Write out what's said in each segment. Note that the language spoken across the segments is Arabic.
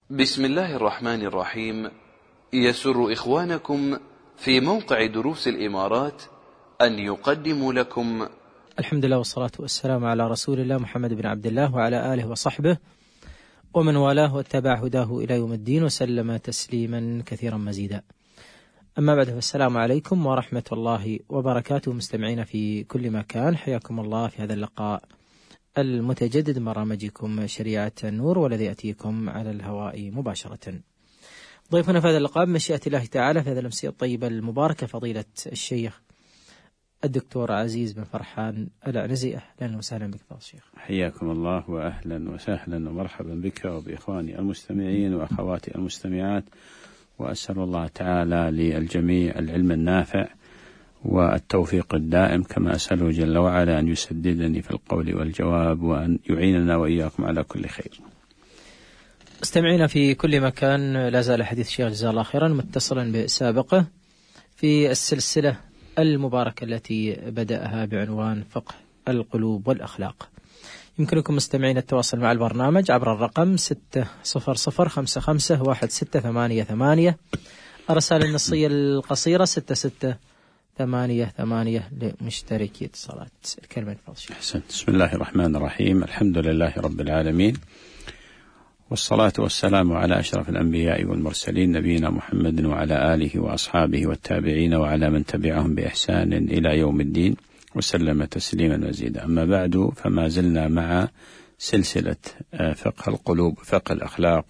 بسم الله الرحمن الرحيم. يسر إخوانكم في موقع دروس الإمارات أن يقدموا لكم الحمد لله والصلاة والسلام على رسول الله محمد بن عبد الله وعلى آله وصحبه ومن والاه واتبع هداه إلى يوم الدين وسلم تسليما كثيرا مزيدا. أما بعد، فالسلام عليكم ورحمة الله وبركاته. مستمعين في كل مكان، حياكم الله في هذا اللقاء المتجدد من برنامجكم شريعة النور، والذي يأتيكم على الهواء مباشرة. ضيفنا في هذا اللقاء بمشيئة الله تعالى في هذا الأمسية الطيبة المباركة فضيلة الشيخ الدكتور عزيز بن فرحان العنزي. أهلا وسهلا بك فضيلة الشيخ. حياكم الله وأهلا وسهلا ومرحبا بك وبإخواني المستمعين وأخواتي المستمعات، وأسأل الله تعالى للجميع العلم النافع والتوفيق الدائم، كما أسأله جل وعلا أن يسددني في القول والجواب وأن يعيننا وإياكم على كل خير. مستمعين في كل مكان، لا زال حديث الشيخ جزاه الله خيرا متصلا بسابقه في السلسلة المباركة التي بدأها بعنوان فقه القلوب والأخلاق. يمكنكم مستمعين التواصل مع البرنامج عبر الرقم 600551688، الرسالة النصية القصيرة 6688 لمشتركي اتصالات. الكلمة الفاضلة. أحسنت. بسم الله الرحمن الرحيم. الحمد لله رب العالمين، والصلاة والسلام على أشرف الأنبياء والمرسلين، نبينا محمد وعلى آله وأصحابه والتابعين وعلى من تبعهم بإحسان إلى يوم الدين وسلم تسليما مزيدا. أما بعد، فما زلنا مع سلسلة فقه القلوب فقه الأخلاق،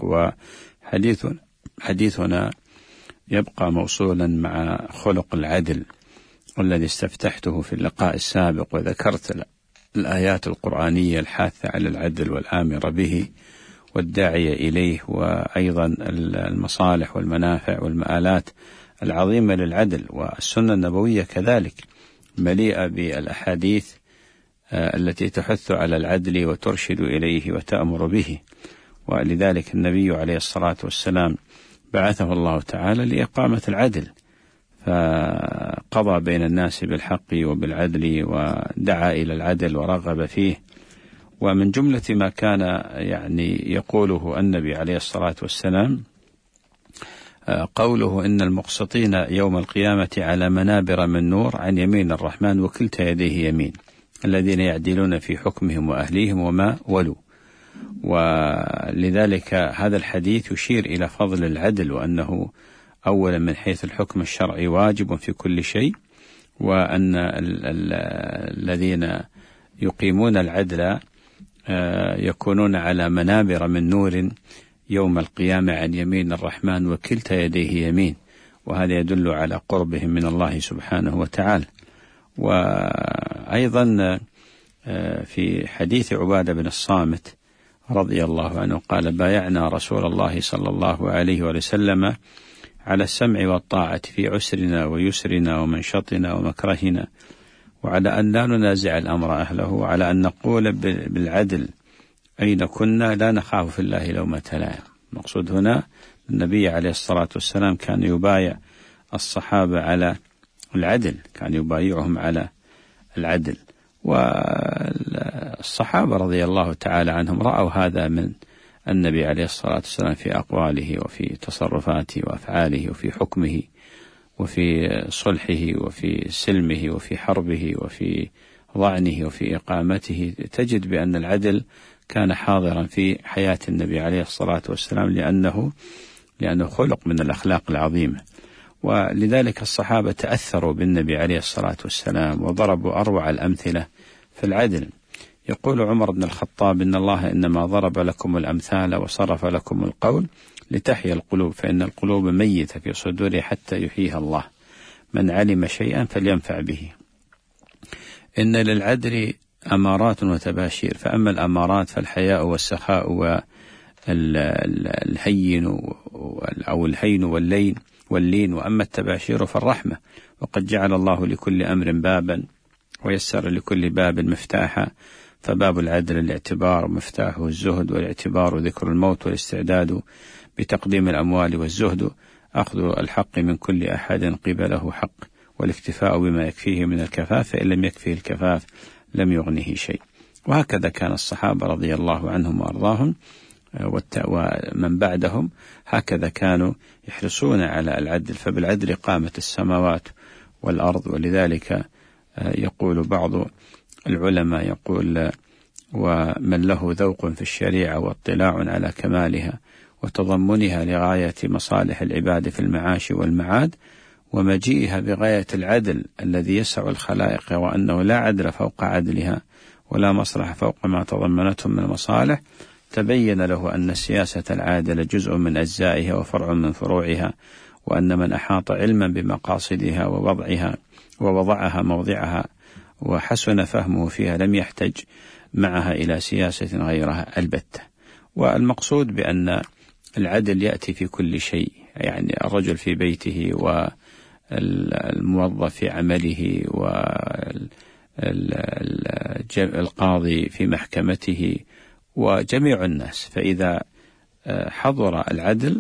وحديثنا يبقى موصولا مع خلق العدل والذي استفتحته في اللقاء السابق، وذكرت الآيات القرآنية الحاثة على العدل والآمر به والداعية إليه، وأيضا المصالح والمنافع والمآلات العظيمة للعدل. والسنة النبوية كذلك مليئة بالأحاديث التي تحث على العدل وترشد إليه وتأمر به. ولذلك النبي عليه الصلاة والسلام بعثه الله تعالى لإقامة العدل، فقضى بين الناس بالحق وبالعدل ودعا إلى العدل ورغب فيه. ومن جملة ما كان يقوله النبي عليه الصلاة والسلام قوله: إن المقسطين يوم القيامة على منابر من نور عن يمين الرحمن وكلتا يديه يمين، الذين يعدلون في حكمهم وأهليهم وما ولوا. ولذلك هذا الحديث يشير إلى فضل العدل، وأنه أولا من حيث الحكم الشرعي واجب في كل شيء، وأن الذين يقيمون العدل يكونون على منابر من نور يوم القيامة عن يمين الرحمن وكلتا يديه يمين، وهذا يدل على قربهم من الله سبحانه وتعالى. وأيضا في حديث عبادة بن الصامت رضي الله عنه قال: بايعنا رسول الله صلى الله عليه وسلم على السمع والطاعة في عسرنا ويسرنا ومنشطنا ومكرهنا، وعلى أن لا ننازع الأمر أهله، وعلى أن نقول بالعدل أين كنا لا نخاف في الله لومة لائم. المقصود هنا النبي عليه الصلاة والسلام كان يبايع الصحابة على العدل، كان يبايعهم على العدل. والصحابة رضي الله تعالى عنهم رأوا هذا من النبي عليه الصلاة والسلام في أقواله وفي تصرفاته وأفعاله وفي حكمه وفي صلحه وفي سلمه وفي حربه وفي ضعنه وفي إقامته. تجد بأن العدل كان حاضرا في حياة النبي عليه الصلاة والسلام، لأنه خلق من الأخلاق العظيمة. ولذلك الصحابة تأثروا بالنبي عليه الصلاة والسلام وضربوا أروع الأمثلة في العدل. يقول عمر بن الخطاب: إن الله إنما ضرب لكم الأمثال وصرف لكم القول لتحيا القلوب، فإن القلوب ميتة في صدوره حتى يحييها الله، من علم شيئا فلينفع به. إن للعدل أمارات وتباشير، فأما الأمارات فالحياء والسخاء والهين أو الهين واللين، وأما التباشير فالرحمة. وقد جعل الله لكل أمر بابا ويسر لكل باب مفتاحا، فباب العدل الاعتبار ومفتاحه الزهد، والاعتبار ذكر الموت والاستعداد بتقديم الأموال، والزهد أخذ الحق من كل أحد قبله حق، والاكتفاء بما يكفيه من الكفاف، فإن لم يكفيه الكفاف لم يغنه شيء. وهكذا كان الصحابة رضي الله عنهم وأرضاهم ومن بعدهم هكذا كانوا يحرصون على العدل، فبالعدل قامت السماوات والأرض. ولذلك يقول بعض العلماء يقول: ومن له ذوق في الشريعة واطلاع على كمالها وتضمنها لغاية مصالح العباد في المعاش والمعاد ومجيئها بغاية العدل الذي يسع الخلائق، وأنه لا عدل فوق عدلها ولا مصلحة فوق ما تضمنته من المصالح، تبين له أن السياسة العادلة جزء من أجزائها وفرع من فروعها، وأن من أحاط علما بمقاصدها ووضعها موضعها وحسن فهمه فيها لم يحتج معها إلى سياسة غيرها البتة. والمقصود بأن العدل يأتي في كل شيء، يعني الرجل في بيته والموظف في عمله والقاضي في محكمته وجميع الناس، فإذا حضر العدل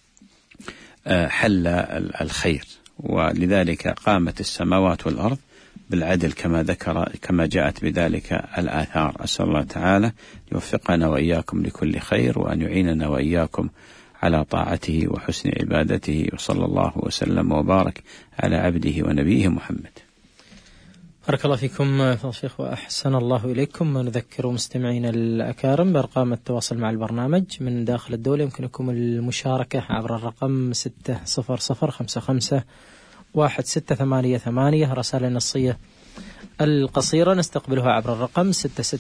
حل الخير. ولذلك قامت السماوات والأرض بالعدل كما جاءت بذلك الآثار. أسأل الله تعالى يوفقنا وإياكم لكل خير، وأن يعيننا وإياكم على طاعته وحسن عبادته، وصلى الله وسلم وبارك على عبده ونبيه محمد. بارك الله فيكم فضيلة الشيخ وأحسن الله إليكم. نذكر مستمعينا الأكارم بأرقام التواصل مع البرنامج من داخل الدولة. يمكنكم المشاركة عبر الرقم 600551688. رسائل النصية القصيرة نستقبلها عبر الرقم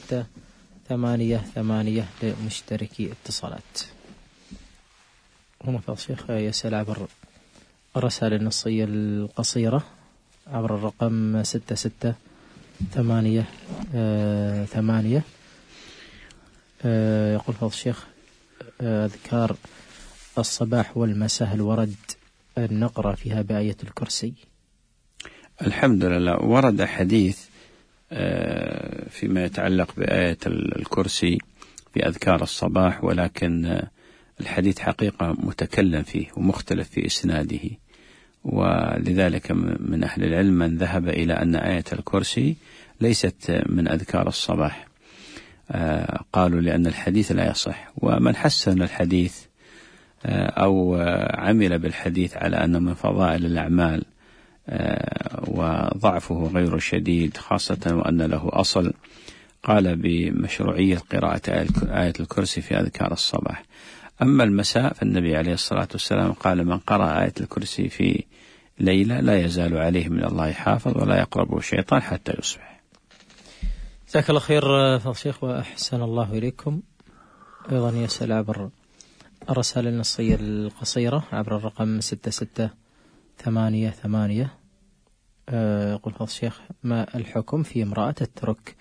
6688 لمشتركي اتصالات. هنا فضيلة الشيخ يسأل عبر الرسائل النصية القصيرة عبر الرقم 6688. يقول فضيلة الشيخ: أذكار الصباح والمساء هل ورد أن نقرأ فيها بآية الكرسي؟ الحمد لله، ورد حديث فيما يتعلق بآية الكرسي في أذكار الصباح، ولكن الحديث حقيقة متكلم فيه ومختلف في إسناده، ولذلك من أهل العلم من ذهب إلى أن آية الكرسي ليست من أذكار الصباح، قالوا لأن الحديث لا يصح. ومن حسن الحديث أو عمل بالحديث على أن من فضائل الأعمال وضعفه غير شديد، خاصة وأن له أصل، قال بمشروعية قراءة آية الكرسي في أذكار الصباح. أما المساء فالنبي عليه الصلاة والسلام قال: من قرأ آية الكرسي في ليلة لا يزال عليه من الله حافظ ولا يقربه شيطان حتى يصبح. جزاك الله خير فضيلة الشيخ وأحسن الله إليكم. أيضا يسأل عبر الرسالة النصية القصيرة عبر الرقم 6688. يقول فضيلة الشيخ: ما الحكم في امرأة تترك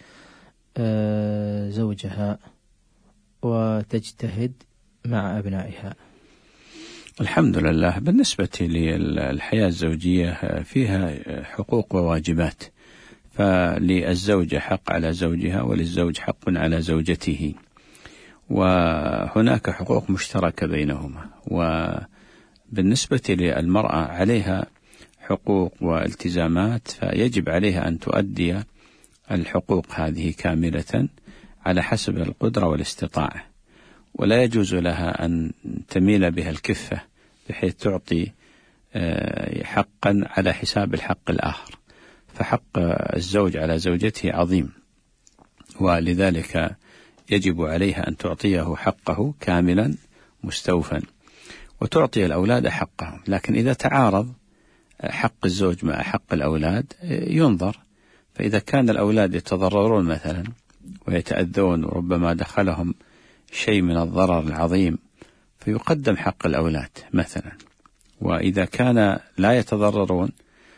زوجها وتجتهد مع أبنائها؟ الحمد لله، بالنسبة للحياة الزوجية فيها حقوق وواجبات، فللزوجة حق على زوجها وللزوج حق على زوجته، وهناك حقوق مشتركة بينهما. وبالنسبة للمرأة عليها حقوق والتزامات، فيجب عليها أن تؤدي الحقوق هذه كاملة على حسب القدرة والاستطاعة، ولا يجوز لها أن تميل بها الكفة بحيث تعطي حقا على حساب الحق الآخر، فحق الزوج على زوجته عظيم، ولذلك يجب عليها أن تعطيه حقه كاملا مستوفا، وتعطي الأولاد حقهم. لكن إذا تعارض حق الزوج مع حق الأولاد ينظر، فإذا كان الأولاد يتضررون مثلا ويتأذون وربما دخلهم شيء من الضرر العظيم فيقدم حق الأولاد مثلا، وإذا كان لا يتضررون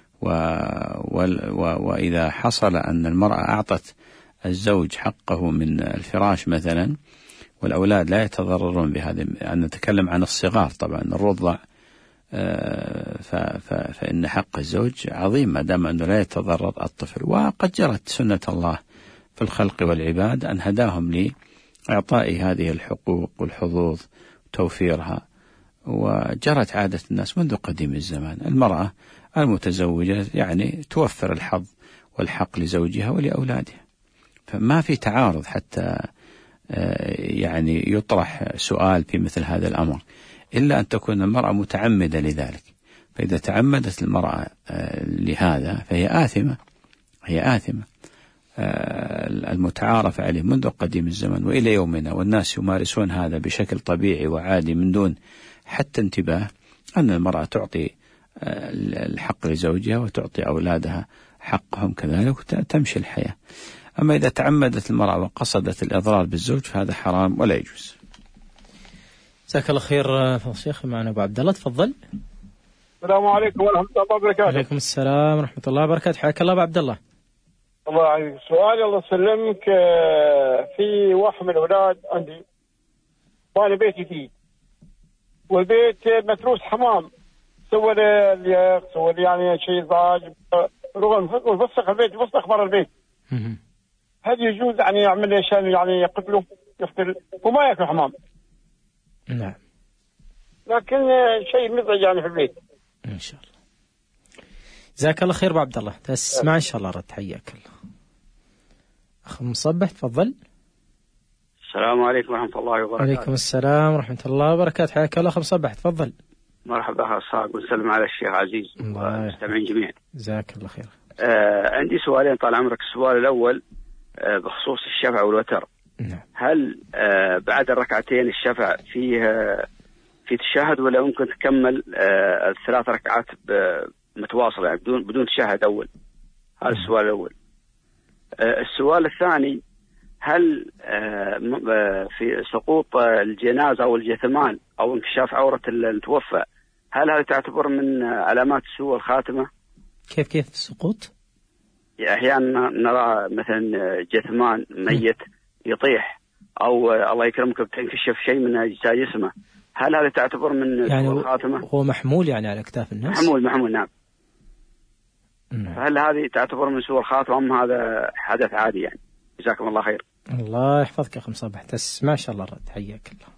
وإذا حصل أن المرأة أعطت الزوج حقه من الفراش مثلا والأولاد لا يتضررون بهذا، أن نتكلم عن الصغار طبعا الرضع، فإن حق الزوج عظيم ما دام أنه لا يتضرر الطفل. وقد جرت سنة الله في الخلق والعباد أن هداهم لإعطاء هذه الحقوق والحظوظ وتوفيرها، وجرت عادة الناس منذ قديم الزمان. المرأة المتزوجة يعني توفر الحظ والحق لزوجها ولأولادها، فما في تعارض حتى يعني يطرح سؤال في مثل هذا الأمر، إلا أن تكون المرأة متعمدة لذلك. فإذا تعمدت المرأة لهذا فهي آثمة، هي آثمة. المتعارف عليه منذ قديم الزمن وإلى يومنا، والناس يمارسون هذا بشكل طبيعي وعادي من دون حتى انتباه، أن المرأة تعطي الحق لزوجها وتعطي أولادها حقهم كذلك وتمشي الحياة. أما إذا تعمدت المرأة وقصدت الإضرار بالزوج فهذا حرام ولا يجوز. جزاك الله خير فضل الشيخ. معنا أبو عبد الله، تفضل. السلام عليكم ورحمة الله وبركاته. وعليكم السلام ورحمة الله وبركاته، حياك الله أبو عبد الله. الله يعافيك. سؤالي الله يسلمك، في واحد من الأولاد عندي وأنا بيتي فيه، والبيت متروس حمام، سوى لي سوى لي يعني شيء ضاج رغم وفسخ البيت، وفسخ برا البيت. هل يجوز يعني يعمل لي شيء يعني يقتله يقتل وما ياكل حمام؟ نعم. لكن شيء مزعج يعني في البيت. إن شاء الله. جزاك الله خير أبو عبد الله، تسمع إن شاء الله رد. حياك الله. أخ مصبح، تفضل. السلام عليكم ورحمة الله وبركاته. وعليكم السلام ورحمة الله وبركاته، حياك الله أخ مصبح، تفضل. مرحبا أخ صاحب، ونسلم على الشيخ عزيز والمستمعين جميعا. جزاك الله خير. عندي سؤالين طال عمرك. السؤال الأول بخصوص الشفع والوتر. نعم. هل بعد الركعتين الشفع في تشهد، ولا ممكن تكمل الثلاث ركعات متواصلة يعني بدون تشهد أول؟ هذا السؤال الأول. السؤال الثاني، هل في سقوط الجنازة أو الجثمان أو انكشاف عورة المتوفى، هل هذا تعتبر من علامات سوء الخاتمة؟ كيف السقوط؟ أحيانا نرى مثلا جثمان ميت يطيح، أو الله يكرمك بتنكشف شيء من أجزاء جسمه، هل هذا تعتبر من يعني سوء الخاتمة؟ هو محمول يعني على أكتاف الناس؟ محمول نعم. هل هذه تعتبر من سوء الخاتمة أم هذا حدث عادي يعني؟ جزاكم الله خير. الله يحفظك يا أخي مصبح، تسمع إن شاء الله الرد. حياك الله.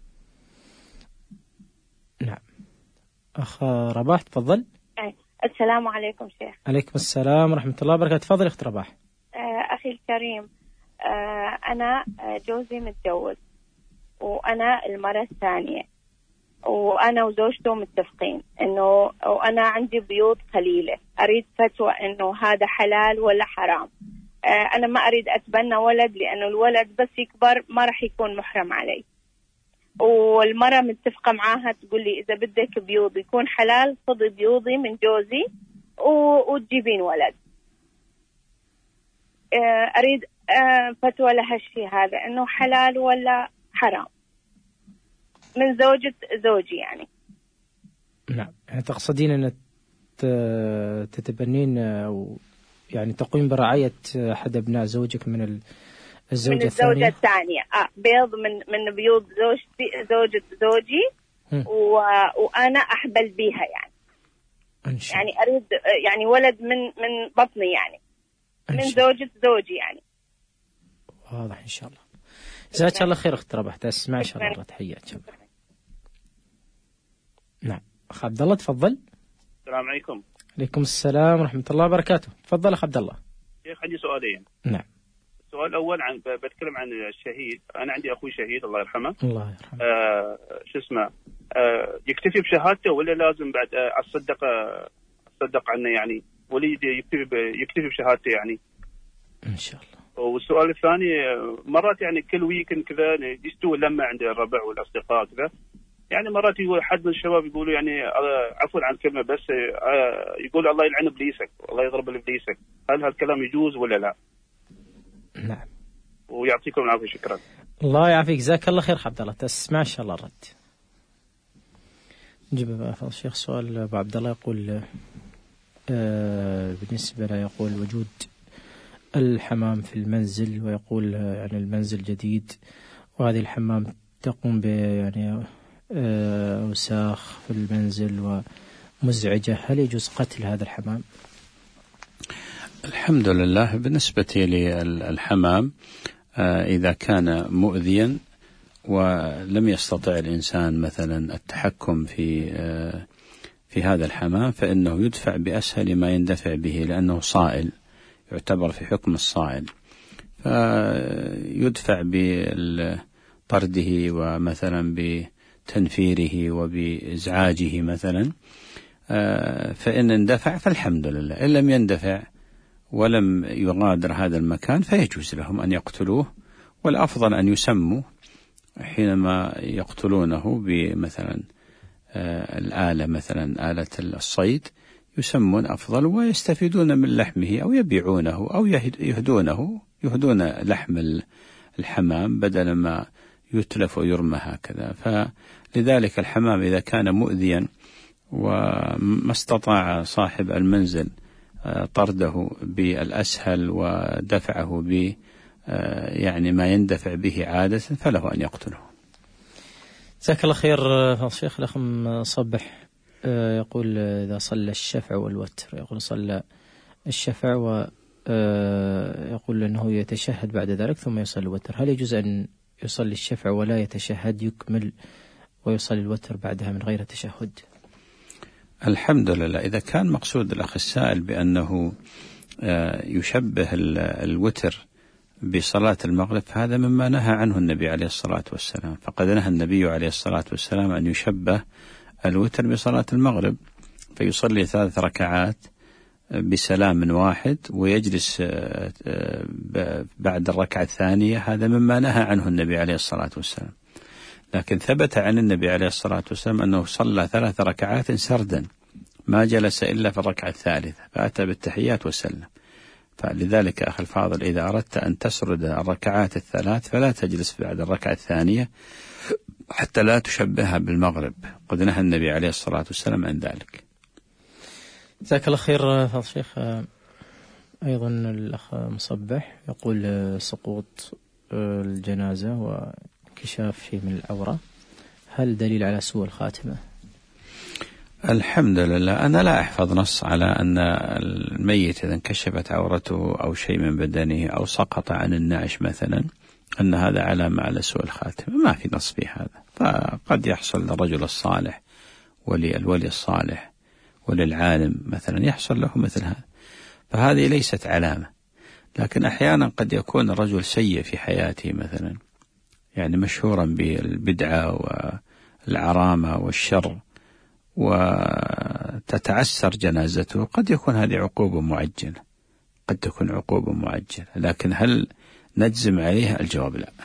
نعم. أخ رباح، تفضل. السلام عليكم شيخ. عليكم السلام ورحمة الله وبركاته، تفضل أخت رباح. أخي الكريم، أنا جوزي متجوز وأنا المرة الثانية، وأنا وزوجته متفقين إنه وأنا عندي بيوت قليلة، أريد فتوى إنه هذا حلال ولا حرام. أنا ما أريد أتبنى ولد، لأنه الولد بس يكبر ما راح يكون محرم علي، والمرة متفقة معاها تقول لي إذا بدك بيوض يكون حلال خذي بيوضي من جوزي وتجيبين ولد. أريد فتوى لهالشيء هذا، إنه حلال ولا حرام من زوجة زوجي يعني. نعم. يعني تقصدين أن تتبنين أو يعني تقوم برعاية أحد أبناء زوجك من الزوجة الثانية. بيض من بيوض زوجة زوجي وأنا أحبل بيها يعني. يعني أريد يعني ولد من بطني يعني، من زوجة زوجي يعني. واضح إن شاء الله. جزاك الله خير أخت رباح، تسمع إن شاء الله. تحيات. نعم. أخ عبد الله، تفضل. السلام عليكم. عليكم السلام ورحمة الله وبركاته، تفضل أخ عبد الله. شيخ عندي سؤالين. نعم. السؤال الأول بتكلم عن الشهيد. أنا عندي أخوي شهيد الله يرحمه. الله يرحمه. شو اسمه، يكتفي بشهادته ولا لازم بعد أصدق عنه يعني، ولا يكتفي بشهادته يعني؟ إن شاء الله. والسؤال الثاني، مرات يعني كل ويكند كذا يستوي لما عند الربع والأصدقاء كذا، يعني مرات يقول حد من الشباب يقولوا يعني عفوا عن كلمة بس، يقول الله يلعن إبليسك، الله يضرب إبليسك، هل هالكلام يجوز ولا لا؟ نعم. ويعطيكم العافية. شكرا. الله يعافيك، جزاك الله خير عبد الله، تسمع إن شاء الله الرد. نجيب فضل الشيخ. سؤال أبو عبد الله يقول بالنسبة له يقول وجود الحمام في المنزل، ويقول يعني المنزل جديد وهذه الحمام تقوم ب يعني أوساخ في المنزل ومزعجة، هل يجوز قتل هذا الحمام؟ الحمد لله. بالنسبة للحمام إذا كان مؤذيا ولم يستطع الإنسان مثلا التحكم في هذا الحمام، فإنه يدفع بأسهل ما يندفع به، لأنه صائل، يعتبر في حكم الصائل، فيدفع بطرده ومثلا بتنفيره وبإزعاجه مثلا. فإن اندفع فالحمد لله، إن لم يندفع ولم يغادر هذا المكان فيجوز لهم أن يقتلوه، والأفضل أن يسموا حينما يقتلونه بمثلا الآلة، مثلا آلة الصيد، يسمون أفضل ويستفيدون من لحمه أو يبيعونه أو يهدون لحم الحمام بدل ما يتلف ويرمى هكذا. فلذلك الحمام إذا كان مؤذيا وما استطاع صاحب المنزل طرده بالأسهل ودفعه ب يعني ما يندفع به عادة فله أن يقتله. جزاك الله خير الشيخ. الأخ صبح يقول إذا صلى الشفع والوتر، يقول صلى الشفع ويقول أنه يتشهد بعد ذلك ثم يصلي الوتر، هل يجوز أن يصلي الشفع ولا يتشهد يكمل ويصلي الوتر بعدها من غير تشهد؟ الحمد لله. إذا كان مقصود الأخ السائل بأنه يشبه الوتر بصلاة المغرب، هذا مما نهى عنه النبي عليه الصلاة والسلام. فقد نهى النبي عليه الصلاة والسلام أن يشبه الوتر بصلاة المغرب، فيصلي 3 ركعات بسلام واحد ويجلس بعد الركعة الثانية، هذا مما نهى عنه النبي عليه الصلاة والسلام. لكن ثبت عن النبي عليه الصلاة والسلام أنه صلى 3 ركعات سردا، ما جلس إلا في الركعة الثالثة، فأتى بالتحيات وسلم. فلذلك أخي الفاضل، إذا أردت أن تسرد الركعات الثلاث فلا تجلس بعد الركعة الثانية حتى لا تشبهها بالمغرب، قد نهى النبي عليه الصلاة والسلام عن ذلك. جزاك الله خير فضل الشيخ. أيضا الأخ مصبح يقول سقوط الجنازة وانكشاف شيء من العورة، هل دليل على سوء الخاتمة؟ الحمد لله. أنا لا أحفظ نص على أن الميت إذا انكشفت عورته أو شيء من بدنه أو سقط عن النعش مثلا أن هذا علامة على سوء الخاتمة، ما في نص في هذا. فقد يحصل للرجل الصالح وللولي الصالح وللعالم مثلا يحصل له مثل هذا، فهذه ليست علامة. لكن أحيانا قد يكون الرجل سيء في حياته مثلا، يعني مشهورا بالبدعة والعرامة والشر، وتتعسر جنازته، قد يكون هذه عقوبة معجلة، قد تكون عقوبة معجلة، لكن هل نجزم عليها؟ الجواب لا.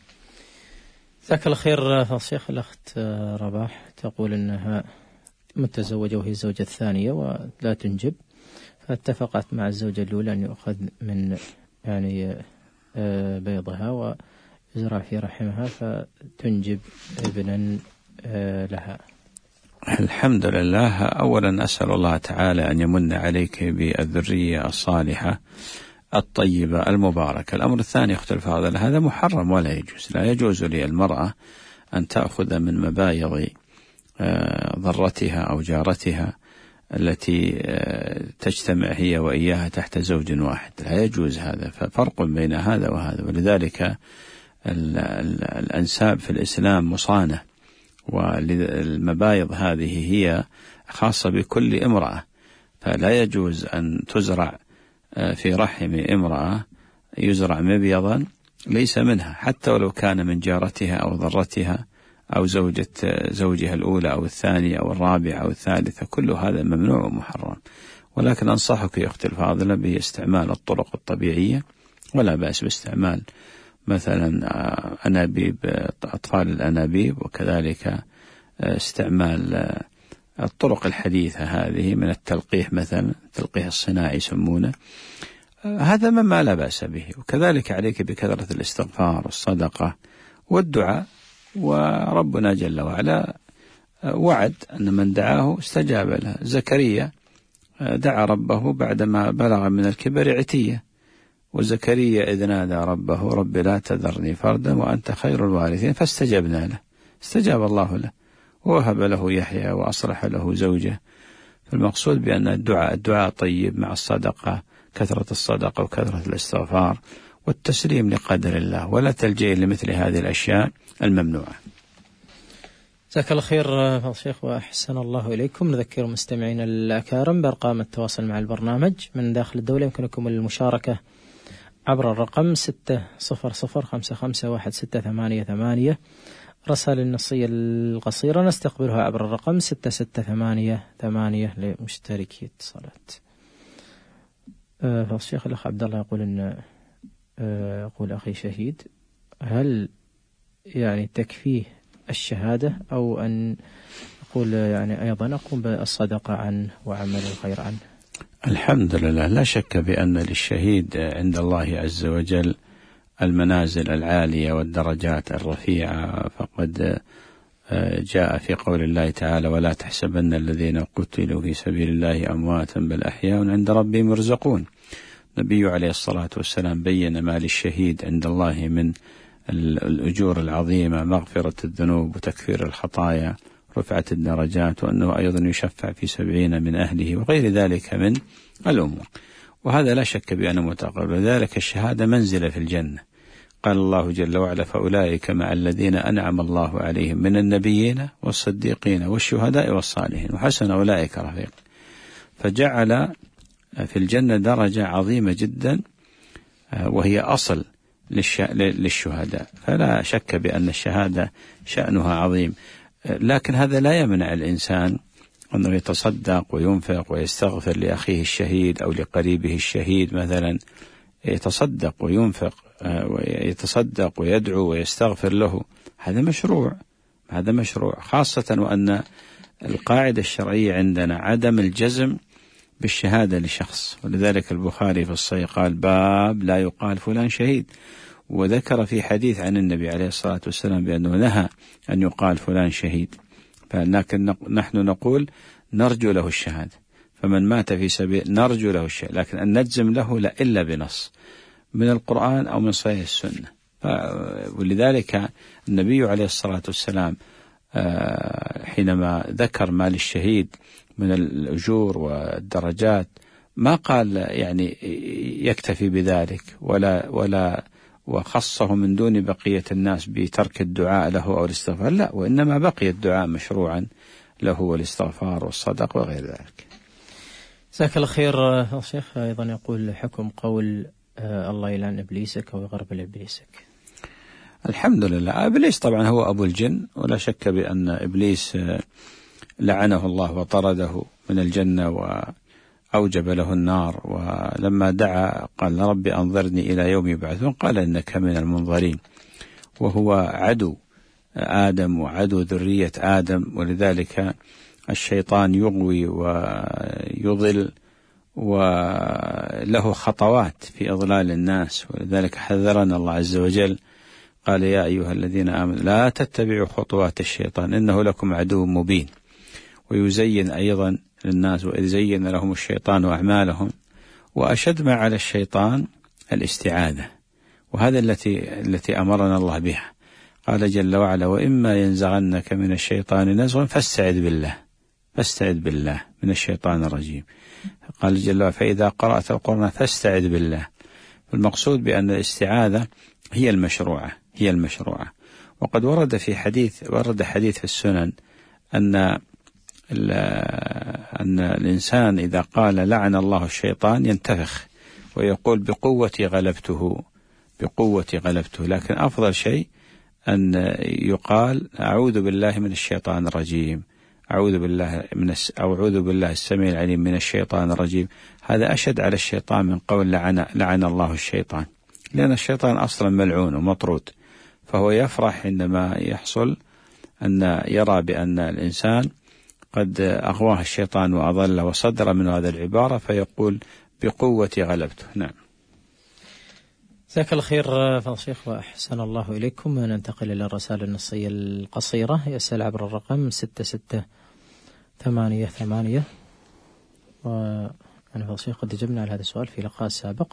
جزاك الله خير فضل الشيخ. الأخت رباح تقول أنها متزوجة وهي الزوجة الثانية ولا تنجب، فاتفقت مع الزوجة الأولى أن يؤخذ من يعني بيضها ويزرع في رحمها فتنجب ابنا لها. الحمد لله. أولا أسأل الله تعالى أن يمن عليك بالذرية الصالحة الطيبة المباركة. الأمر الثاني أختي الفاضلة، هذا محرم ولا يجوز. لا يجوز للمرأة أن تأخذ من مبايض ضرتها أو جارتها التي تجتمع هي وإياها تحت زوج واحد، لا يجوز هذا. ففرق بين هذا وهذا، ولذلك الأنساب في الإسلام مصانة، والمبايض هذه هي خاصة بكل امرأة، فلا يجوز أن تزرع في رحم امرأة يزرع مبيضا ليس منها، حتى ولو كان من جارتها أو ضرتها أو زوجها الأولى أو الثانية أو الرابعة أو الثالثة، كل هذا ممنوع ومحرم. ولكن أنصحك يا أختي الفاضلة باستعمال الطرق الطبيعية، ولا بأس باستعمال مثلا أنابيب أطفال الأنابيب، وكذلك استعمال الطرق الحديثة هذه من التلقيح، مثلا التلقيح الصناعي يسمونه، هذا مما لا بأس به. وكذلك عليك بكثرة الاستغفار والصدقة والدعاء، وربنا جل وعلا وعد أن من دعاه استجاب له. زكريا دعا ربه بعدما بلغ من الكبر عتية، وزكريا إذ نادى ربه رب لا تذرني فردا وأنت خير الوارثين فاستجبنا له، استجاب الله له ووهب له يحيى وأصلح له زوجه. فالمقصود بأن الدعاء طيب مع الصدقة، كثرة الصدقة وكثرة الاستغفار والتسليم لقدر الله، ولا تلجئ لمثل هذه الأشياء الممنوعة. جزاك الله خير فضل الشيخ وأحسن الله إليكم. نذكر مستمعين الأكارم بأرقام التواصل مع البرنامج من داخل الدولة، يمكنكم المشاركة عبر الرقم 600551688. رسائل النصية القصيرة نستقبلها عبر الرقم 6688 لمشتركي اتصالات. فالشيخ الأخ عبد الله يقول إن يقول أخي شهيد، هل يعني تكفيه الشهادة أو أن يقول يعني أيضا أقوم بالصدقة عنه وعمل الخير عنه؟ الحمد لله، لا شك بأن للشهيد عند الله عز وجل المنازل العالية والدرجات الرفيعة، فقد جاء في قول الله تعالى: ولا تحسبن الذين قتلوا في سبيل الله أمواتا بل أحياء عند ربهم يرزقون. النبي عليه الصلاة والسلام بين ما للشهيد عند الله من الأجور العظيمة، مغفرة الذنوب وتكفير الخطايا، رفعة الدرجات، وأنه أيضا يشفع في 70 من أهله وغير ذلك من الأمور، وهذا لا شك بأنه متقبل. وذلك الشهادة منزلة في الجنة. قال الله جل وعلا: فأولئك مع الذين أنعم الله عليهم من النبيين والصديقين والشهداء والصالحين وحسن أولئك رفيق. فجعل في الجنة درجة عظيمة جدا، وهي أصل للشهداء. فلا شك بأن الشهادة شأنها عظيم، لكن هذا لا يمنع الإنسان أنه يتصدق وينفق ويستغفر لأخيه الشهيد أو لقريبه الشهيد، مثلا يتصدق وينفق ويتصدق ويدعو ويستغفر له. هذا مشروع، خاصة وأن القاعدة الشرعية عندنا عدم الجزم بالشهادة لشخص، ولذلك البخاري في الصحيح قال: باب لا يقال فلان شهيد، وذكر في حديث عن النبي عليه الصلاة والسلام بأنه نهى أن يقال فلان شهيد. فلكن نحن نقول نرجو له الشهادة، فمن مات في سبيل نرجو له الشهادة، لكن أن نجزم له لا إلا بنص من القرآن أو من صحيح السنة. ولذلك النبي عليه الصلاة والسلام حينما ذكر ما للشهيد من الأجور والدرجات ما قال يعني يكتفي بذلك ولا وخصه من دون بقية الناس بترك الدعاء له أو الاستغفار، لا، وإنما بقي الدعاء مشروعا له والاستغفار والصدق وغير ذلك. جزاك الله خير. الشيخ أيضا يقول: حكم قول الله يلعن إبليسك أو يغرب لإبليسك. الحمد لله، إبليس طبعا هو أبو الجن، ولا شك بأن إبليس لعنه الله وطرده من الجنة وأوجب له النار، ولما دعا قال: رب أنظرني إلى يوم يبعثون، قال: إنك من المنظرين. وهو عدو آدم وعدو ذرية آدم، ولذلك الشيطان يغوي ويضل وله خطوات في إضلال الناس، ولذلك حذرنا الله عز وجل قال: يا أيها الذين آمنوا لا تتبعوا خطوات الشيطان إنه لكم عدو مبين. ويزين أيضا للناس: وإذ زين لهم الشيطان أعمالهم. وأشد ما على الشيطان الاستعاذة، وهذا التي أمرنا الله بها. قال جل وعلا: وإما ينزغنك من الشيطان نزغ فاستعذ بالله من الشيطان الرجيم. قال جل وعلا: فإذا قرأت القرآن فاستعذ بالله. المقصود بأن الاستعاذة هي المشروعة. وقد ورد حديث في السنن أن الإنسان إذا قال لعن الله الشيطان ينتفخ ويقول بقوتي غلبته، لكن أفضل شيء أن يقال أعوذ بالله من الشيطان الرجيم، أعوذ بالله السميع العليم من الشيطان الرجيم. هذا أشد على الشيطان من قول لعن الله الشيطان، لأن الشيطان أصلا ملعون ومطرود، فهو يفرح عندما يحصل أن يرى بأن الإنسان قد أغواه الشيطان وأضل وصدر من هذا العبارة، فيقول بقوتي غلبته. نعم. جزاك الله خير فضل الشيخ وأحسن الله إليكم. ننتقل إلى الرسالة النصية القصيرة. يسأل عبر الرقم 6688. وأنا فضل الشيخ قد جبنا على هذا السؤال في لقاء سابق،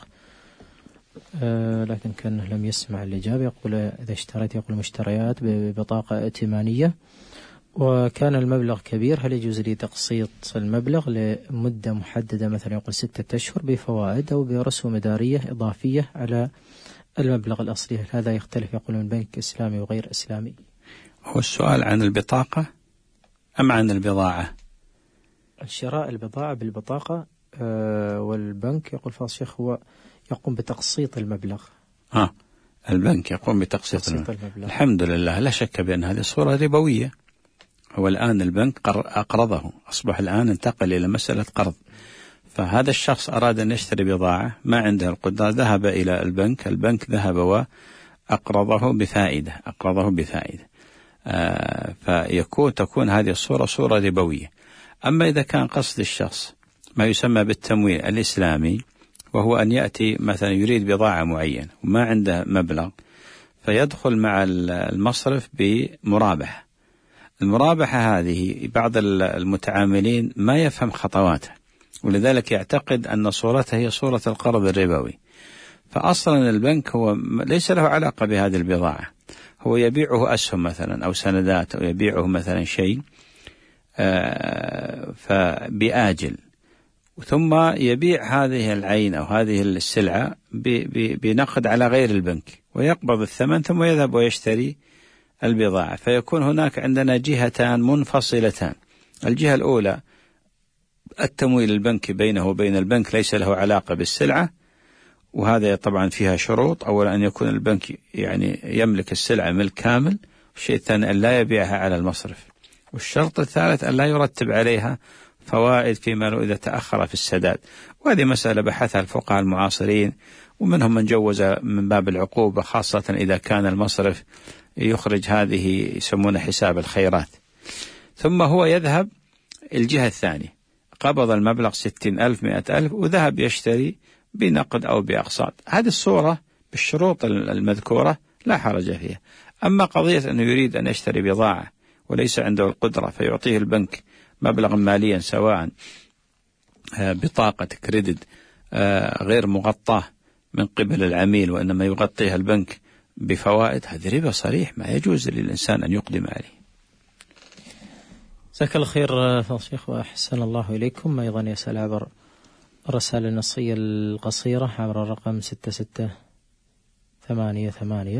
لكن كان لم يسمع الإجابة. يقول: إذا اشتريت، يقول مشتريات ببطاقة ائتمانية وكان المبلغ كبير، هل يجوز لي تقسيط المبلغ لمدة محددة، مثلا يقول 6 أشهر بفوائد أو برسوم إدارية إضافية على المبلغ الأصلي؟ هذا يختلف، يقول من بنك إسلامي وغير إسلامي. هو السؤال عن البطاقة أم عن البضاعة؟ الشراء البضاعة بالبطاقة، والبنك يقول فضل الشيخ هو يقوم بتقسيط المبلغ. البنك يقوم بتقسيط المبلغ. الحمد لله، لا شك بأن هذه صورة ربوية. هو الآن البنك أقرضه، أصبح الآن انتقل إلى مسألة قرض. فهذا الشخص أراد أن يشتري بضاعة، ما عنده القدرة، ذهب إلى البنك ذهب وأقرضه بفائدة، تكون هذه الصورة صورة ربوية. أما إذا كان قصد الشخص ما يسمى بالتمويل الإسلامي، وهو أن يأتي مثلا يريد بضاعة معينة وما عنده مبلغ، فيدخل مع المصرف بمرابحة. المرابحة هذه بعض المتعاملين ما يفهم خطواتها، ولذلك يعتقد أن صورتها هي صورة القرض الربوي. فأصلا البنك هو ليس له علاقة بهذه البضاعة، هو يبيعه أسهم مثلا أو سندات، أو يبيعه مثلا شيء بآجل، ثم يبيع هذه العين أو هذه السلعة بنقد على غير البنك، ويقبض الثمن ثم يذهب ويشتري البضاعة. فيكون هناك عندنا جهتان منفصلتان. الجهة الأولى التمويل البنكي بينه وبين البنك ليس له علاقة بالسلعة، وهذا طبعا فيها شروط. أولا أن يكون البنك يعني يملك السلعة ملك كامل، والشيء الثاني أن لا يبيعها على المصرف، والشرط الثالث أن لا يرتب عليها فوائد فيما لو إذا تأخر في السداد. وهذه مسألة بحثها الفقهاء المعاصرين، ومنهم من جوز من باب العقوبة، خاصة إذا كان المصرف يخرج هذه يسمونه حساب الخيرات. ثم هو يذهب الجهة الثانية، قبض المبلغ 60,000 100,000 وذهب يشتري بنقد أو بأقساط. هذه الصورة بالشروط المذكورة لا حرج فيها. أما قضية أنه يريد أن يشتري بضاعة وليس عنده القدرة، فيعطيه البنك مبلغا ماليا سواء بطاقة كريدت غير مغطاة من قبل العميل، وإنما يغطيها البنك بفوائد، هذه ربا صريح، ما يجوز للإنسان أن يقدم عليه. جزاك الله خير فضل الشيخ وأحسن الله إليكم. أيضا يسأل عبر الرسالة النصية القصيرة عبر الرقم 6688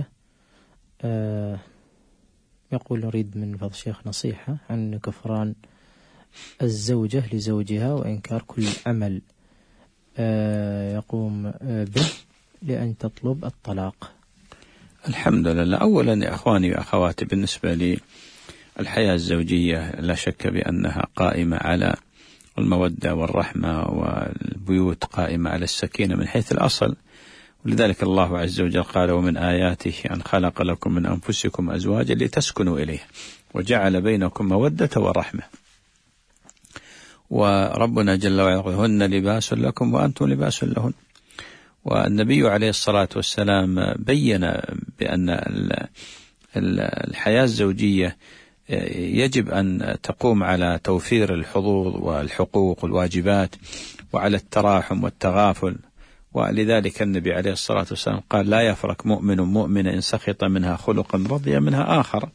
يقول: نريد من فضل الشيخ نصيحة عن كفران الزوجة لزوجها وإنكار كل عمل يقوم به لأن تطلب الطلاق. الحمد لله. أولا يا أخواني وأخواتي، بالنسبة للحياة الزوجية لا شك بأنها قائمة على المودة والرحمة، والبيوت قائمة على السكينة من حيث الأصل. ولذلك الله عز وجل قال: ومن آياته أن خلق لكم من أنفسكم أزواجا لتسكنوا إليها وجعل بينكم مودة ورحمة. وربنا جل وعلا يقول: هن لباس لكم وأنتم لباس لهن. والنبي عليه الصلاة والسلام بين بأن الحياة الزوجية يجب أن تقوم على توفير الحظوظ والحقوق والواجبات، وعلى التراحم والتغافل. ولذلك النبي عليه الصلاة والسلام قال: لا يفرق مؤمن مؤمن إن سخط منها خلقا رضي منها آخر.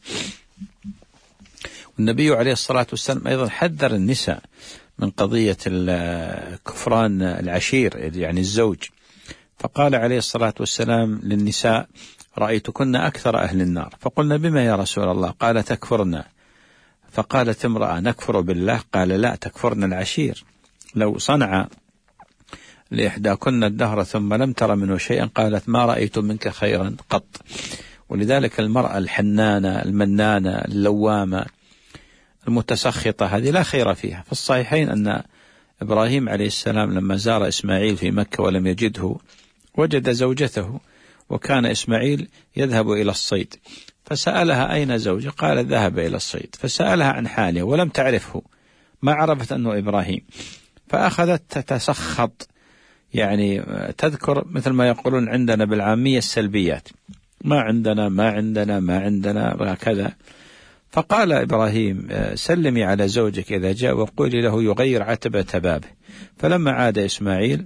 والنبي عليه الصلاة والسلام أيضا حذر النساء من قضية كفران العشير، يعني الزوج. فقال عليه الصلاة والسلام للنساء: رأيتكن أكثر أهل النار. فقلنا: بما يا رسول الله؟ قال: تكفرنا. فقالت امرأة: نكفر بالله؟ قال: لا، تكفرن العشير. لو صنع لإحداكن الدهر ثم لم تر منه شيئا قالت: ما رأيت منك خيرا قط. ولذلك المرأة الحنانة المنانة اللوامة المتسخطة هذه لا خير فيها. في الصحيحين أن إبراهيم عليه السلام لما زار إسماعيل في مكة ولم يجده وجد زوجته، وكان إسماعيل يذهب إلى الصيد، فسألها: أين زوجي؟ قال: ذهب إلى الصيد. فسألها عن حاله ولم تعرفه، ما عرفت أنه إبراهيم، فأخذت تتسخط، يعني تذكر مثل ما يقولون عندنا بالعامية السلبيات: ما عندنا ما عندنا ما عندنا وهكذا. فقال إبراهيم: سلمي على زوجك إذا جاء وقولي له يغير عتبة بابه. فلما عاد إسماعيل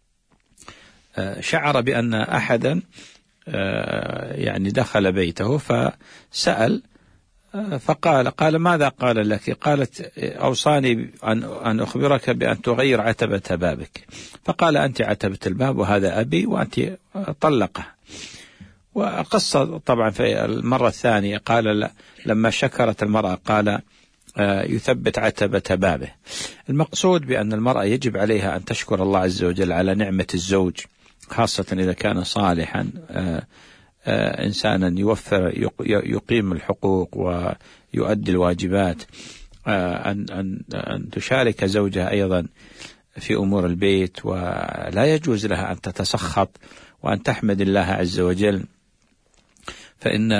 شعر بأن أحدا يعني دخل بيته، فسأل فقال: ماذا قال لك؟ قالت: أوصاني أن أخبرك بأن تغير عتبة بابك. فقال: أنت عتبة الباب وهذا أبي، وأنت طلقه. وقصة طبعا في المرة الثانية قال لما شكرت المرأة قال: يثبت عتبة بابه. المقصود بأن المرأة يجب عليها أن تشكر الله عز وجل على نعمة الزوج خاصة إذا كان صالحا إنسانا يوفر يقيم الحقوق ويؤدي الواجبات، أن تشارك زوجها أيضا في أمور البيت، ولا يجوز لها أن تتسخط وأن تحمد الله عز وجل، فإن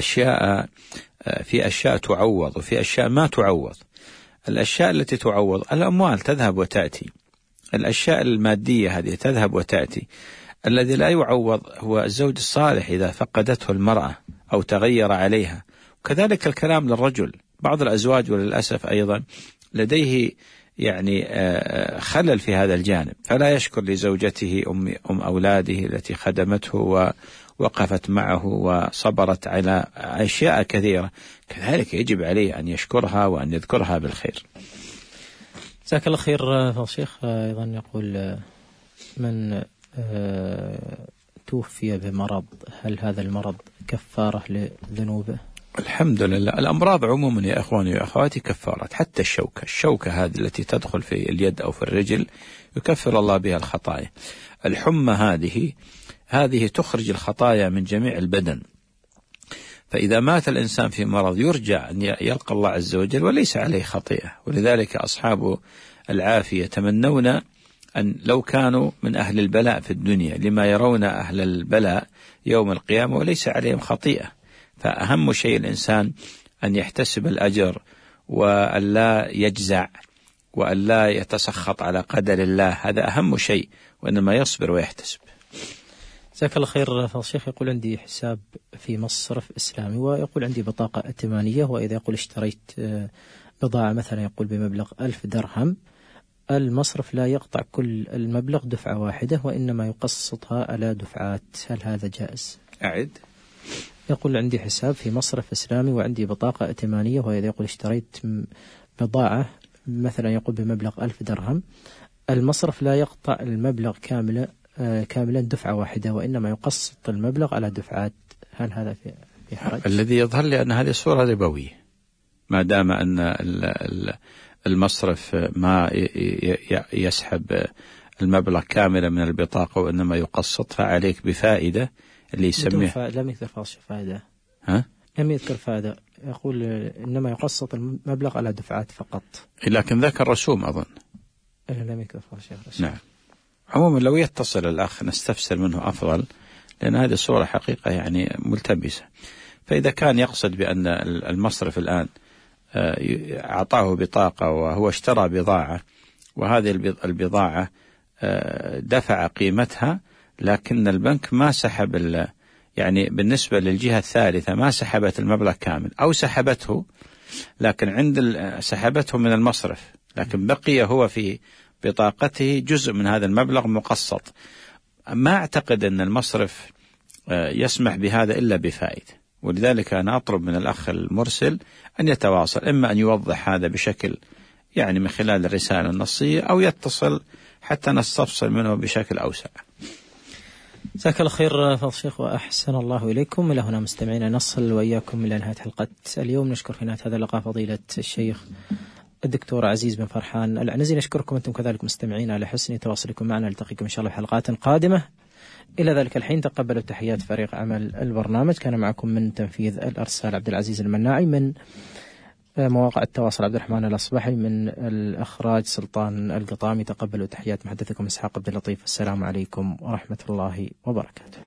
في أشياء تعوض وفي أشياء ما تعوض. الأشياء التي تعوض الأموال تذهب وتأتي، الأشياء المادية هذه تذهب وتأتي. الذي لا يعوض هو الزوج الصالح إذا فقدته المرأة أو تغير عليها. وكذلك الكلام للرجل، بعض الأزواج وللأسف أيضا لديه يعني خلل في هذا الجانب، فلا يشكر لزوجته أم أولاده التي خدمته ووقفت معه وصبرت على أشياء كثيرة، كذلك يجب عليه أن يشكرها وأن يذكرها بالخير. جزاك الله خير. الشيخ أيضا يقول من توفي بمرض، هل هذا المرض كفارة لذنوبه؟ الحمد لله، الأمراض عموما يا أخواني وأخواتي كفارات، حتى الشوكة هذه التي تدخل في اليد أو في الرجل يكفر الله بها الخطايا. الحمى هذه تخرج الخطايا من جميع البدن، فإذا مات الإنسان في مرض يرجع أن يلقى الله عز وجل وليس عليه خطيئة. ولذلك أصحاب العافية يتمنون أن لو كانوا من أهل البلاء في الدنيا، لما يرون أهل البلاء يوم القيامة وليس عليهم خطيئة. فأهم شيء الإنسان أن يحتسب الأجر وأن لا يجزع وأن لا يتسخط على قدر الله، هذا أهم شيء، وإنما يصبر ويحتسب. جزاك الله خير. فالشيخ يقول عندي حساب في مصرف إسلامي، ويقول عندي بطاقة ائتمانية، وإذا يقول اشتريت بضاعة مثلا يقول بمبلغ 1000 درهم، المصرف لا يقطع كل المبلغ دفعة واحدة وإنما يقسطها على دفعات، هل هذا جائز؟ أعد. يقول عندي حساب في مصرف إسلامي وعندي بطاقة ائتمانية، وإذا يقول اشتريت بضاعة مثلا يقول بمبلغ 1000 درهم، المصرف لا يقطع المبلغ كاملا دفعة واحدة وإنما يقسط المبلغ على دفعات، هل هذا في حرج؟ الذي يظهر لي أن هذه صورة ربوية، ما دام أن المصرف ما يسحب المبلغ كاملا من البطاقة وإنما يقسط، فعليك بفائدة اللي يسميه. لم يذكر فائدة. ها؟ لم يذكر فائدة، يقول إنما يقسط المبلغ على دفعات فقط. لكن ذكر رسوم أظن. لم يذكر رسوم. نعم. عموما لو يتصل الأخ نستفسر منه أفضل، لأن هذه الصورة حقيقة يعني ملتبسة. فإذا كان يقصد بأن المصرف الآن أعطاه بطاقة وهو اشترى بضاعة، وهذه البضاعة دفع قيمتها، لكن البنك ما سحب يعني بالنسبة للجهة الثالثة ما سحبت المبلغ كامل، أو سحبته لكن سحبته من المصرف، لكن بقي هو في بطاقته جزء من هذا المبلغ مقسط، ما أعتقد أن المصرف يسمح بهذا إلا بفائدة. ولذلك أنا أطلب من الأخ المرسل أن يتواصل، إما أن يوضح هذا بشكل يعني من خلال الرسالة النصية، أو يتصل حتى نستفصل منه بشكل أوسع. جزاك الله خير فضل الشيخ وأحسن الله إليكم. إلى هنا مستمعينا نصل وإياكم إلى نهاية حلقة اليوم. نشكر في نهاية هذا اللقاء فضيلة الشيخ الدكتور عزيز بن فرحان العنزي. نشكركم أنتم كذلك مستمعين على حسن تواصلكم معنا. نلتقيكم إن شاء الله في حلقات قادمة. إلى ذلك الحين تقبلوا تحيات فريق عمل البرنامج. كان معكم من تنفيذ الأرسال عبد العزيز المناعي، من مواقع التواصل عبد الرحمن الأصبحي، من الإخراج سلطان القطامي. تقبلوا تحيات محدثكم إسحاق عبد اللطيف. السلام عليكم ورحمة الله وبركاته.